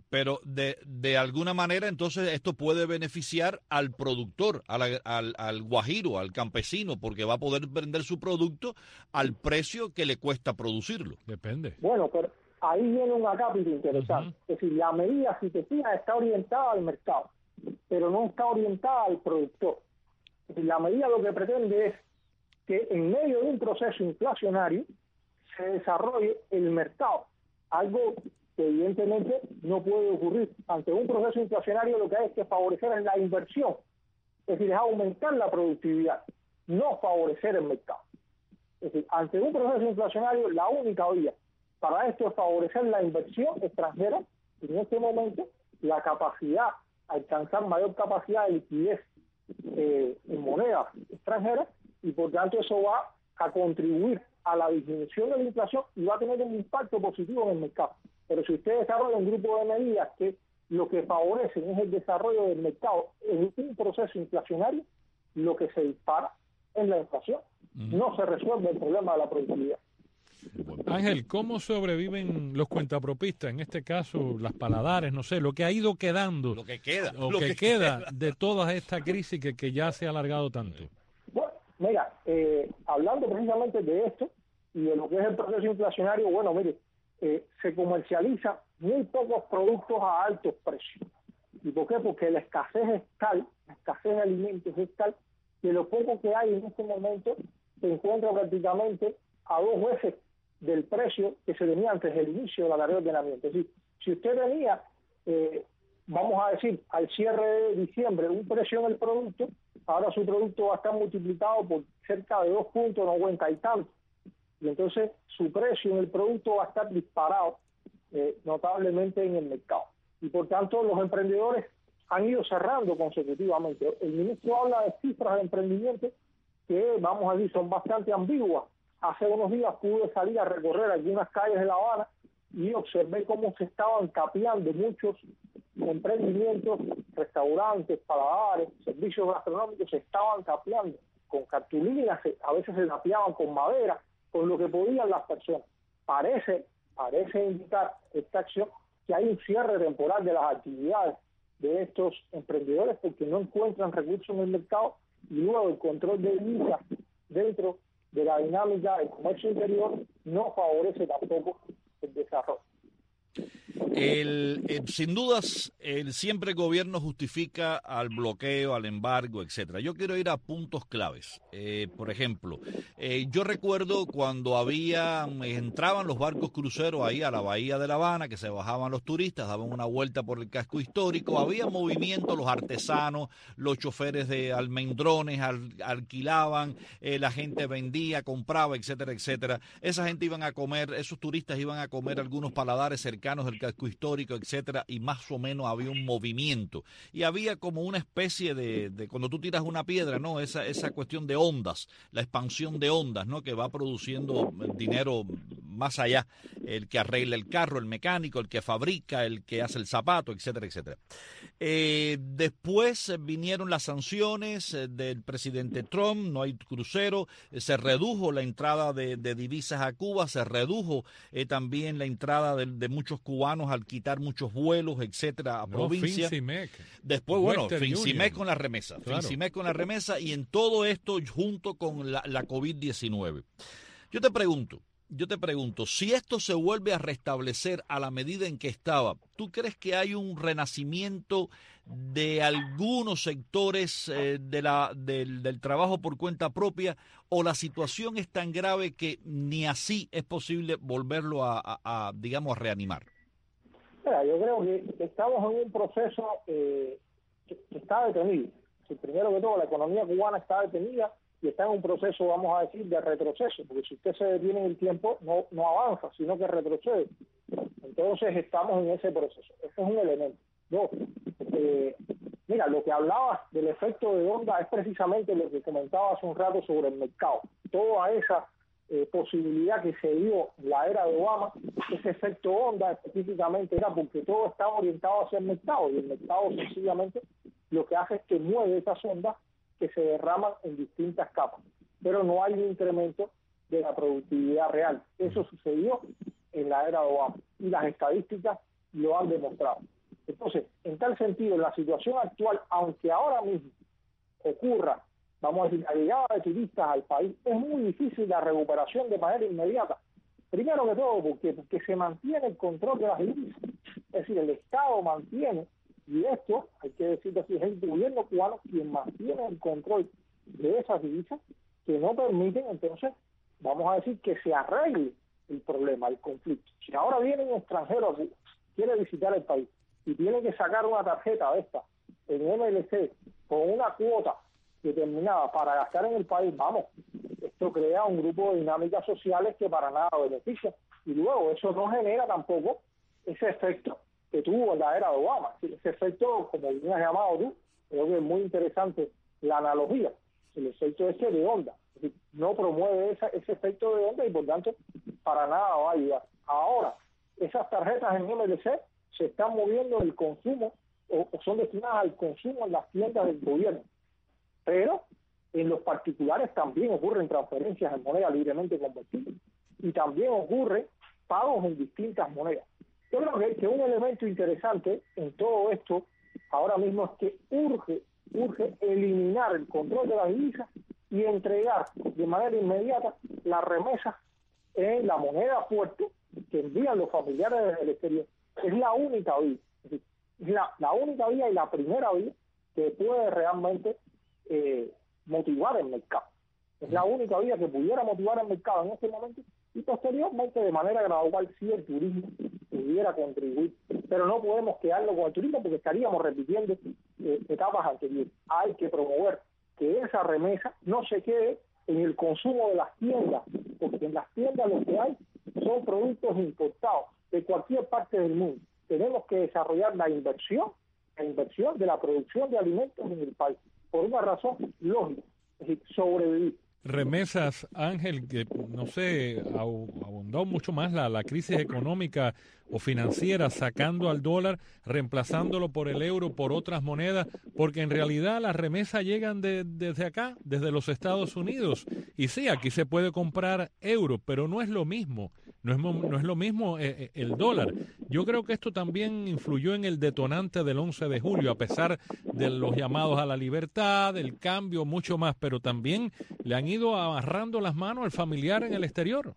de alguna manera entonces esto puede beneficiar al productor, al guajiro, al campesino, porque va a poder vender su producto al precio que le cuesta producirlo. Depende. Bueno, pero ahí viene un acápite interesante. Es decir, la medida, si te fijas, está orientada al mercado, pero no está orientada al productor. Es decir, la medida lo que pretende es que en medio de un proceso inflacionario se desarrolle el mercado, algo que evidentemente no puede ocurrir. Ante un proceso inflacionario lo que hay es que favorecer la inversión, es decir, es aumentar la productividad, no favorecer el mercado. Es decir, ante un proceso inflacionario la única vía para esto es favorecer la inversión extranjera, y en este momento la capacidad, alcanzar mayor capacidad de liquidez en monedas extranjeras, y por tanto eso va a contribuir a la disminución de la inflación y va a tener un impacto positivo en el mercado. Pero si usted desarrolla un grupo de medidas que lo que favorecen es el desarrollo del mercado en un proceso inflacionario, lo que se dispara es la inflación. No se resuelve el problema de la productividad. Ángel, ¿cómo sobreviven los cuentapropistas? En este caso, las Paladares, no sé, lo que ha ido quedando. Lo que queda. Lo que queda de toda esta crisis que ya se ha alargado tanto. Bueno, mira, hablando precisamente de esto y de lo que es el proceso inflacionario, bueno, mire, se comercializan muy pocos productos a altos precios. ¿Y por qué? Porque la escasez es tal, la escasez de alimentos es tal, que lo poco que hay en este momento se encuentra prácticamente a 2 veces del precio que se tenía antes del inicio de la tarea de ordenamiento. Es decir, si usted tenía, vamos a decir, al cierre de diciembre un precio en el producto, ahora su producto va a estar multiplicado por cerca de 2.90 y tanto. Y entonces su precio en el producto va a estar disparado notablemente en el mercado. Y por tanto los emprendedores han ido cerrando consecutivamente. El ministro habla de cifras de emprendimiento que, vamos a decir, son bastante ambiguas. Hace unos días pude salir a recorrer algunas calles de La Habana y observé cómo se estaban capeando muchos emprendimientos, restaurantes, paladares, servicios gastronómicos, se estaban capeando con cartulinas, a veces se capeaban con madera, con lo que podían las personas. Parece indicar esta acción que hay un cierre temporal de las actividades de estos emprendedores porque no encuentran recursos en el mercado, y luego el control de divisas dentro de la dinámica del comercio interior no favorece tampoco el desarrollo. Sin dudas, siempre el gobierno justifica al bloqueo, al embargo, etcétera. Yo quiero ir a puntos claves. Por ejemplo, yo recuerdo cuando entraban los barcos cruceros ahí a la bahía de La Habana, que se bajaban los turistas, daban una vuelta por el casco histórico, había movimiento, los artesanos, los choferes de almendrones alquilaban, la gente vendía, compraba, etcétera, etcétera. Esa gente iban a comer, esos turistas iban a comer algunos paladares cercanos del casco histórico, etcétera, y más o menos había un movimiento y había como una especie de cuando tú tiras una piedra, ¿no? Esa cuestión de ondas, la expansión de ondas, ¿no? Que va produciendo dinero más allá, el que arregla el carro, el mecánico, el que fabrica, el que hace el zapato, etcétera, etcétera. Después vinieron las sanciones del presidente Trump, no hay crucero, se redujo la entrada de divisas a Cuba, se redujo también la entrada de muchos cubanos al quitar muchos vuelos, etcétera, a provincia. Después, bueno, Fincimec con la remesa, claro. Fincimec con la remesa, y en todo esto junto con la COVID-19. Yo te pregunto, yo te pregunto, si esto se vuelve a restablecer a la medida en que estaba, ¿tú crees que hay un renacimiento de algunos sectores del trabajo por cuenta propia, o la situación es tan grave que ni así es posible volverlo digamos, a reanimar? Mira, yo creo que estamos en un proceso que está detenido. Primero que todo, la economía cubana está detenida y está en un proceso, vamos a decir, de retroceso, porque si usted se detiene en el tiempo, no avanza, sino que retrocede. Entonces estamos en ese proceso. Ese es un elemento. Dos, mira, lo que hablaba del efecto de onda es precisamente lo que comentaba hace un rato sobre el mercado. Toda esa posibilidad que se dio en la era de Obama, ese efecto onda específicamente era porque todo estaba orientado hacia el mercado, y el mercado sencillamente lo que hace es que mueve esas ondas que se derraman en distintas capas, pero no hay un incremento de la productividad real. Eso sucedió en la era de Obama y las estadísticas lo han demostrado. Entonces, en tal sentido, en la situación actual, aunque ahora mismo ocurra, vamos a decir, la llegada de turistas al país, es muy difícil la recuperación de manera inmediata. Primero que todo, porque se mantiene el control de las divisas. Es decir, el Estado mantiene, y esto, hay que decirlo así, es el gobierno cubano quien mantiene el control de esas divisas que no permiten, entonces, vamos a decir, que se arregle el problema, el conflicto. Si ahora viene un extranjero a Cuba, quiere visitar el país, y tiene que sacar una tarjeta de esta en MLC con una cuota determinada para gastar en el país, vamos, esto crea un grupo de dinámicas sociales que para nada beneficia, y luego eso no genera tampoco ese efecto que tuvo en la era de Obama. Ese efecto, como bien has llamado tú, creo que es muy interesante la analogía, el efecto ese de onda, es decir, no promueve ese efecto de onda y por tanto para nada va a ayudar. Ahora, esas tarjetas en MLC se están moviendo el consumo o son destinadas al consumo en las tiendas del gobierno, pero en los particulares también ocurren transferencias en moneda libremente convertible y también ocurren pagos en distintas monedas. Yo creo que un elemento interesante en todo esto ahora mismo es que urge eliminar el control de las divisas y entregar de manera inmediata las remesas en la moneda fuerte que envían los familiares desde el exterior. Es la única vía, es decir, es la única vía y la primera vía que puede realmente motivar el mercado. Es la única vía que pudiera motivar el mercado en este momento y posteriormente de manera gradual sí el turismo pudiera contribuir, pero no podemos quedarlo con el turismo porque estaríamos repitiendo etapas anteriores. Hay que promover que esa remesa no se quede en el consumo de las tiendas, porque en las tiendas lo que hay son productos importados de cualquier parte del mundo. Tenemos que desarrollar la inversión de la producción de alimentos en el país, por una razón lógica, es decir, sobrevivir. Remesas, Ángel, que no sé, abundó mucho más la crisis económica o financiera, sacando al dólar, reemplazándolo por el euro, por otras monedas, porque en realidad las remesas llegan desde acá, desde los Estados Unidos. Y sí, aquí se puede comprar euro, pero no es lo mismo, no es lo mismo el dólar. Yo creo que esto también influyó en el detonante del 11 de julio, a pesar de los llamados a la libertad, del cambio, mucho más, pero también le han ido amarrando las manos al familiar en el exterior.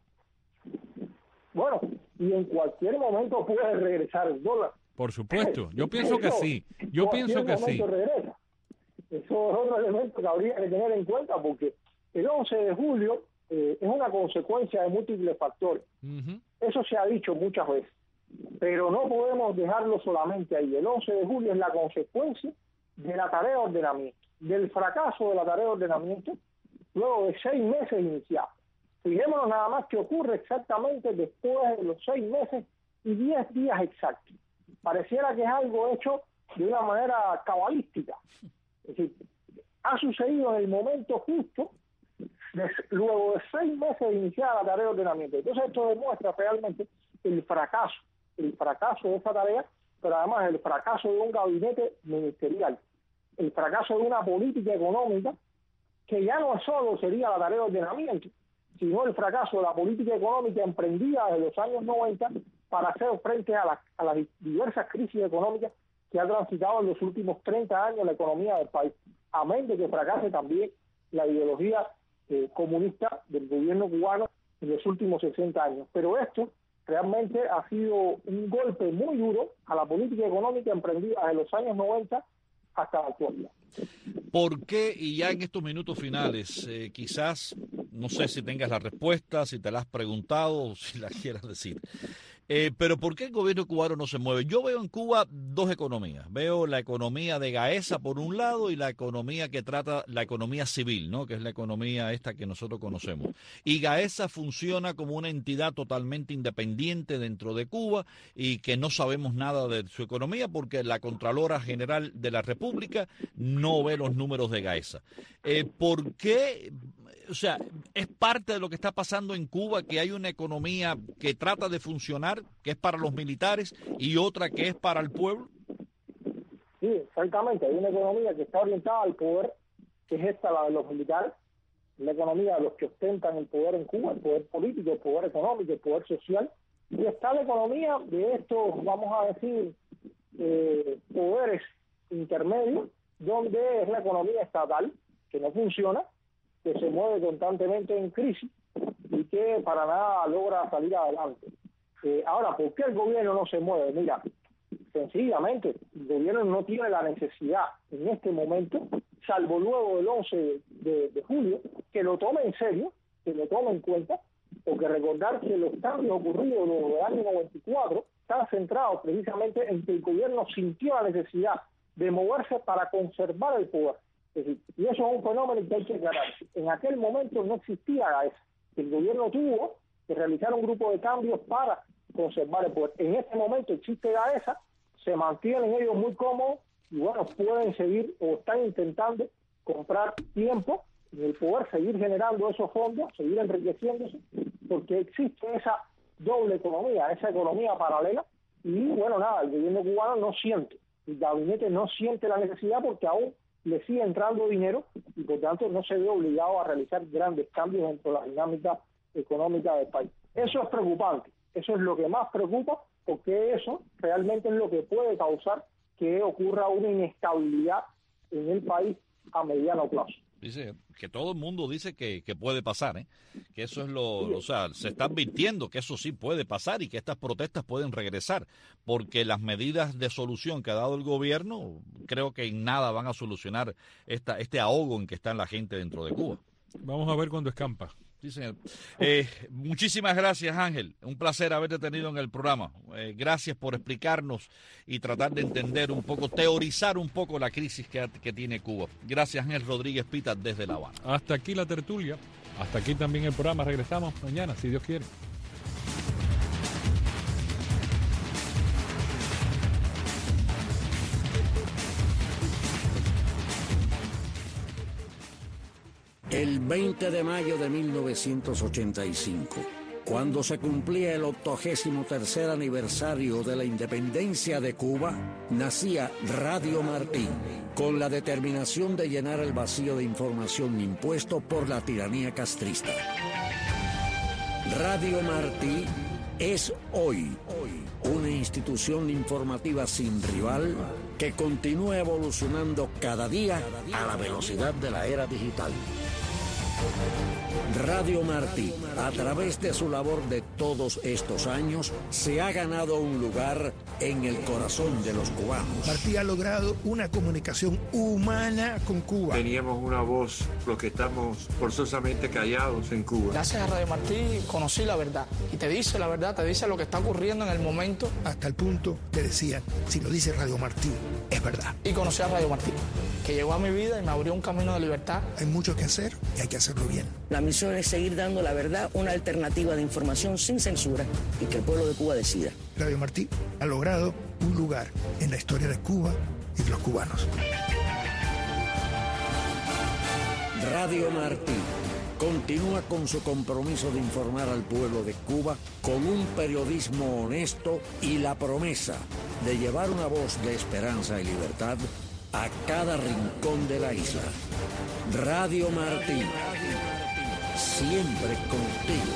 Bueno, y en cualquier momento puede regresar el dólar. Por supuesto, yo pienso que sí. Yo pienso que sí. Regresa. Eso es otro elemento que habría que tener en cuenta porque el 11 de julio es una consecuencia de múltiples factores. Eso se ha dicho muchas veces, pero no podemos dejarlo solamente ahí. El 11 de julio es la consecuencia de la tarea de ordenamiento, del fracaso de la tarea de ordenamiento luego de 6 meses iniciados. Fijémonos nada más que ocurre exactamente después de los 6 meses y 10 días exactos. Pareciera que es algo hecho de una manera cabalística. Es decir, ha sucedido en el momento justo, luego de 6 meses de iniciar la tarea de ordenamiento. Entonces esto demuestra realmente el fracaso de esa tarea, pero además el fracaso de un gabinete ministerial, el fracaso de una política económica que ya no solo sería la tarea de ordenamiento, sino el fracaso de la política económica emprendida desde los años 90 para hacer frente a las diversas crisis económicas que ha transitado en los últimos 30 años la economía del país, amén de que fracase también la ideología comunista del gobierno cubano en los últimos 60 años. Pero esto realmente ha sido un golpe muy duro a la política económica emprendida desde los años 90 hasta la actualidad. ¿Por qué? Y ya en estos minutos finales, quizás, no sé si tengas la respuesta, si te la has preguntado o si la quieras decir. Pero ¿por qué el gobierno cubano no se mueve? Yo veo en Cuba dos economías. Veo la economía de Gaesa por un lado y la economía que trata la economía civil, ¿no? Que es la economía esta que nosotros conocemos. Y Gaesa funciona como una entidad totalmente independiente dentro de Cuba y que no sabemos nada de su economía porque la Contralora General de la República no ve los números de Gaesa. ¿Por qué? O sea, es parte de lo que está pasando en Cuba, que hay una economía que trata de funcionar, que es para los militares, y otra que es para el pueblo. Sí, exactamente. Hay una economía que está orientada al poder, que es esta, la de los militares, la economía de los que ostentan el poder en Cuba, el poder político, el poder económico, el poder social, y está la economía de estos, vamos a decir, poderes intermedios, donde es la economía estatal, que no funciona, que se mueve constantemente en crisis y que para nada logra salir adelante. Ahora, ¿por qué el gobierno no se mueve? Mira, sencillamente, el gobierno no tiene la necesidad en este momento, salvo luego del 11 de julio, que lo tome en serio, que lo tome en cuenta, porque recordar que los cambios ocurridos desde el año 94 están centrados precisamente en que el gobierno sintió la necesidad de moverse para conservar el poder. Es decir, y eso es un fenómeno que hay que aclarar. En aquel momento no existía Gaesa. El gobierno tuvo que realizar un grupo de cambios para conservar el poder. En este momento existe Gaesa, se mantienen ellos muy cómodos y bueno, pueden seguir o están intentando comprar tiempo en el poder, seguir generando esos fondos, seguir enriqueciéndose, porque existe esa doble economía, esa economía paralela y bueno, nada, el gobierno cubano no siente, el gabinete no siente la necesidad porque aún le sigue entrando dinero y por tanto no se ve obligado a realizar grandes cambios dentro de la dinámica económica del país. Eso es preocupante, eso es lo que más preocupa porque eso realmente es lo que puede causar que ocurra una inestabilidad en el país a mediano plazo. Dice que todo el mundo dice que puede pasar, que eso es o sea, se está advirtiendo que eso sí puede pasar y que estas protestas pueden regresar, porque las medidas de solución que ha dado el gobierno creo que en nada van a solucionar este ahogo en que está la gente dentro de Cuba. Vamos a ver cuándo escampa. Sí, señor. Muchísimas gracias, Ángel. Un placer haberte tenido en el programa. Gracias por explicarnos y tratar de entender un poco, teorizar un poco la crisis que tiene Cuba. Gracias, Ángel Rodríguez Pita, desde La Habana. Hasta aquí la tertulia. Hasta aquí también el programa. Regresamos mañana, si Dios quiere. El 20 de mayo de 1985, cuando se cumplía el 83º aniversario de la independencia de Cuba, nacía Radio Martí, con la determinación de llenar el vacío de información impuesto por la tiranía castrista. Radio Martí es hoy una institución informativa sin rival que continúa evolucionando cada día a la velocidad de la era digital. Radio Martí, a través de su labor de todos estos años, se ha ganado un lugar en el corazón de los cubanos. Martí ha logrado una comunicación humana con Cuba. Teníamos una voz, los que estamos forzosamente callados en Cuba. Gracias a Radio Martí conocí la verdad. Y te dice la verdad, te dice lo que está ocurriendo en el momento. Hasta el punto que decían, si lo dice Radio Martí, es verdad. Y conocí a Radio Martí, que llegó a mi vida y me abrió un camino de libertad. Hay mucho que hacer y hay que hacerlo bien. La misión es seguir dando la verdad, una alternativa de información sin censura y que el pueblo de Cuba decida. Radio Martí ha logrado un lugar en la historia de Cuba y de los cubanos. Radio Martí continúa con su compromiso de informar al pueblo de Cuba con un periodismo honesto y la promesa de llevar una voz de esperanza y libertad a cada rincón de la isla. Radio Martí, siempre contigo.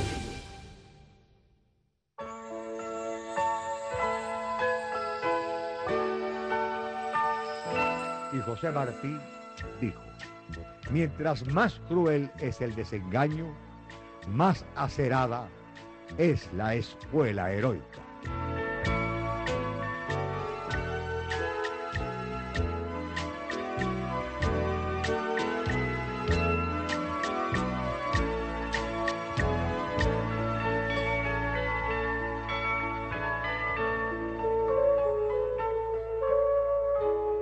Y José Martí dijo: mientras más cruel es el desengaño, más acerada es la escuela heroica.